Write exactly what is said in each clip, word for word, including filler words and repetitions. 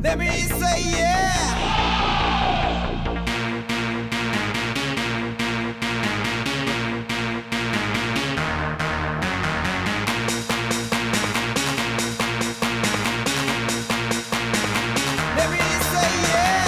Let me say yeah. Let me say yeah.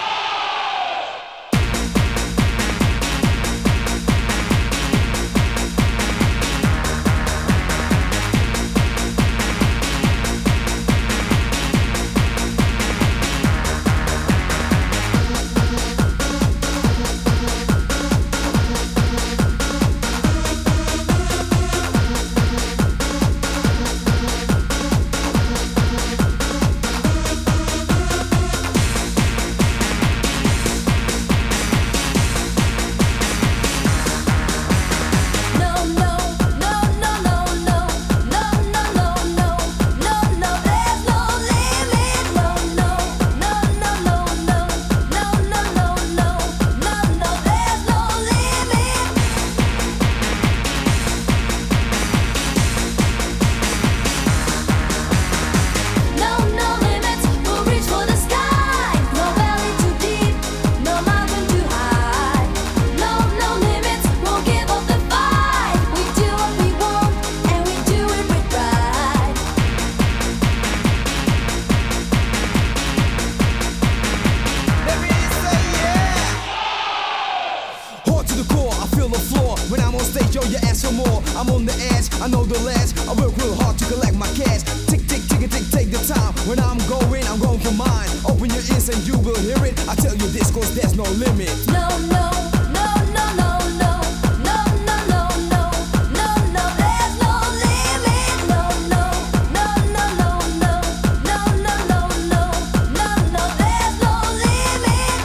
When I'm on stage, yo, you ask for more. I'm on the edge, I know the ledge. I work real hard to collect my cash. Tick, tick, tick, tick, take the time. When I'm going, I'm going for mine. Open your ears and you will hear it. I tell you this, cause there's no limit. No, no, no, no, no, no. No, no, no, no. No, no, there's no limit. No, no, no, no, no, no. No, no, no, no. No, no, there's no limit.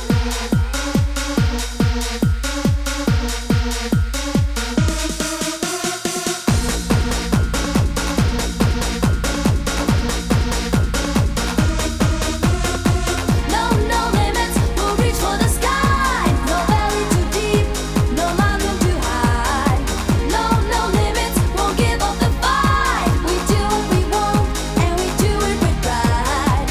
No, no limits, we'll reach for the sky. No valley too deep, no mountain too high. No, no limits, won't give up the fight. We do what we want, and we do it with pride.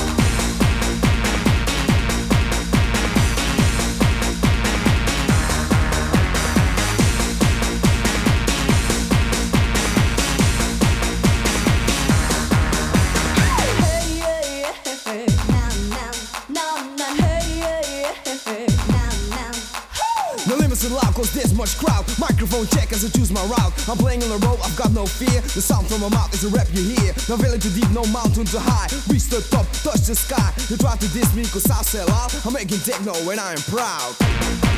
Hey, yeah, yeah. Now, now, now, now. Hey, yeah, yeah. Now, now. No limits allowed, cause there's much crowd. Microphone check as I choose my route. I'm playing on the road, I've got no fear. The sound from my mouth is a rap you hear. No valley too deep, no mountain too high. Reach the top, touch the sky. You try to diss me cause I sell out. I'm making techno and I am proud.